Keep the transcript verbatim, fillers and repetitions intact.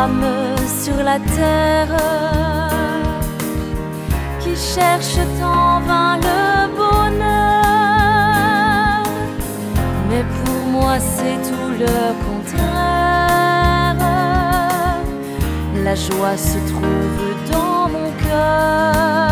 âmes sur la terre qui cherchent en vain le bonheur, mais pour moi c'est tout le contraire. La joie se trouve dans mon cœur.